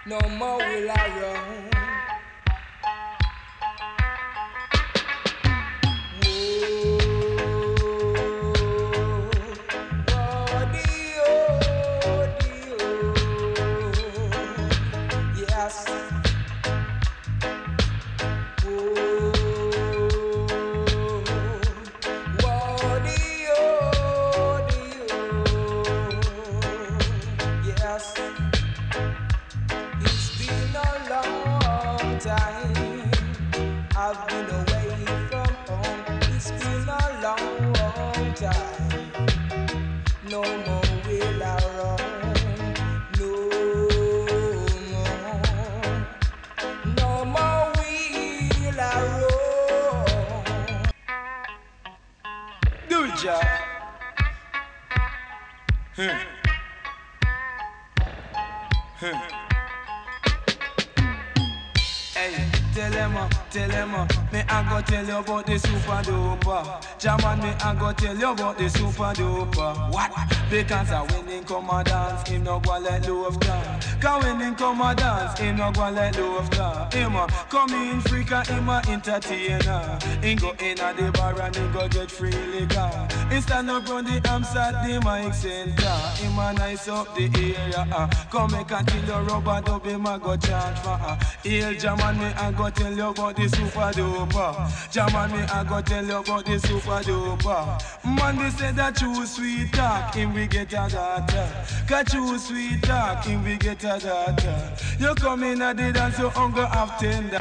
No more will I run. Yes. Yes. It's been a long time. I've been away from home. It's been a long time. No more will I run. No more. No more will I run. Do ya? Hey, tell him, me I go tell you about the super duper. Jaman, me I go tell you about the super duper. What? Because I winning come a dance, him no go let love down. Cause when him come a dance, him no go let love down. Him a come in freak and him a entertainer. Him go in at the bar and him go get free liquor. He stand up on the amps at the mic center. Him a nice up the area. Come make a kill your rubber dub, him a go charge for Hail Jaman, me I go tell you about the super duper. Jaman, me I go tell you about the super duper. Man, we say that you sweet talk, him we get a daughter. Cause you sweet talk, him we get a daughter. You come in at the dance, you hunger have tender.